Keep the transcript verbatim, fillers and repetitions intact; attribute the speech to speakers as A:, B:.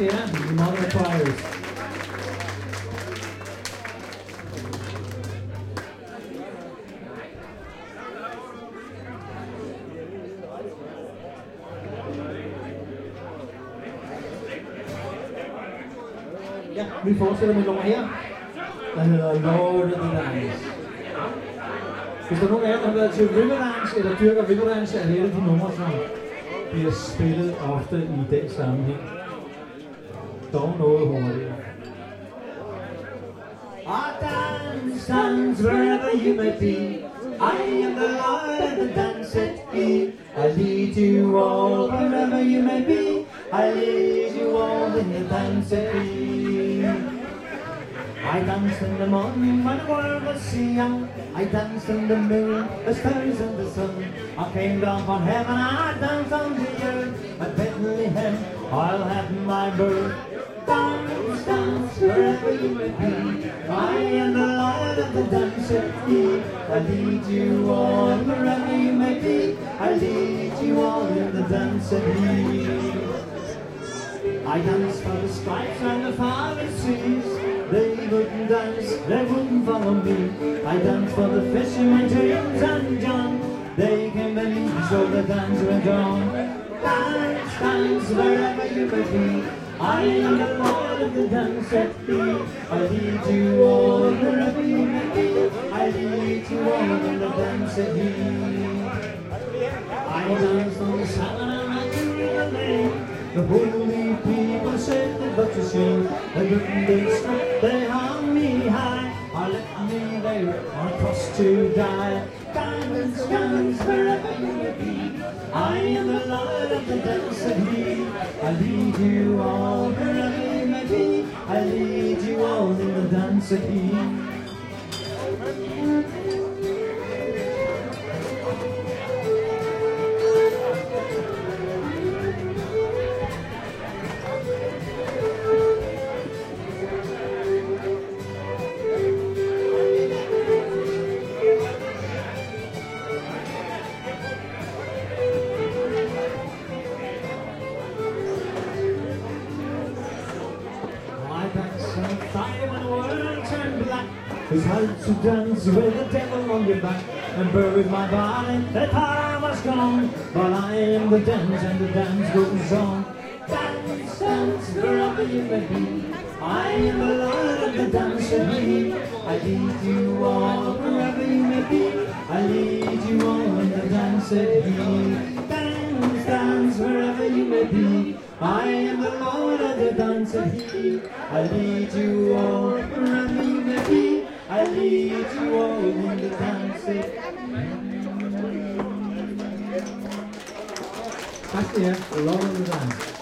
A: skal I have, the Modern Choirs. Ja, vi fortsætter med nummer her, der hedder Lord of the Dance. Hvis der er nogen af jer, der har været til Riverdance eller dyrker Riverdance, er det et af de numre, som bliver spillet ofte i den sammenhæng. Dog noget hurtigere. I dance, dance wherever you may be. I am the Lord of the dance at me. I lead you all wherever you may be. I lead you all in the dance at me. I danced in the morning when the world was young. I danced in the moon, the stars and the sun. I came down from heaven, I danced on the earth. At Bethlehem, I'll have my birth. Dance, dance, wherever you may be. I am the Lord of the dance at me. I lead you all wherever you may be. I lead you all in the dance at me. I dance for the stripes and the farthing seas. They wouldn't dance, they wouldn't follow me. I danced for the fishermen, James and John. They came and me, so the dance went on. Dance, dance, wherever you may be. I am the Lord of the dance at me. I lead you all wherever you may be. I lead you all in the dance at me. I danced on the Sabbath and I knew the name. The holy people said that but to shame. They couldn't be struck, they hung me high. I left me there on a cross to die. Dance, dance, wherever you may be. I am the Lord of the dance at me. I lead you all wherever you may be. I lead you all in the dance at me. It's hard to dance with the devil on your back and buried my body. That power was gone, but I am the dance and the dance goes on. Dance, dance, wherever you may be. I am the Lord of the dance at me. I lead you all wherever you may be. I lead you all in the dance at me. Dance, dance, wherever you may be. I am the Lord of the dance at me. I lead you all wherever you may be. I lead you all in the dance. Tak skal I have. Lord of the Dance.